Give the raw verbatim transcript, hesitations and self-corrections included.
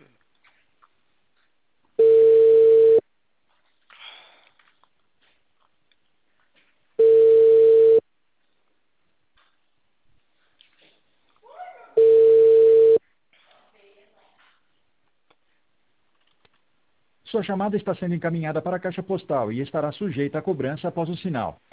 Sua chamada está sendo encaminhada para a caixa postal e estará sujeita a cobrança após o sinal.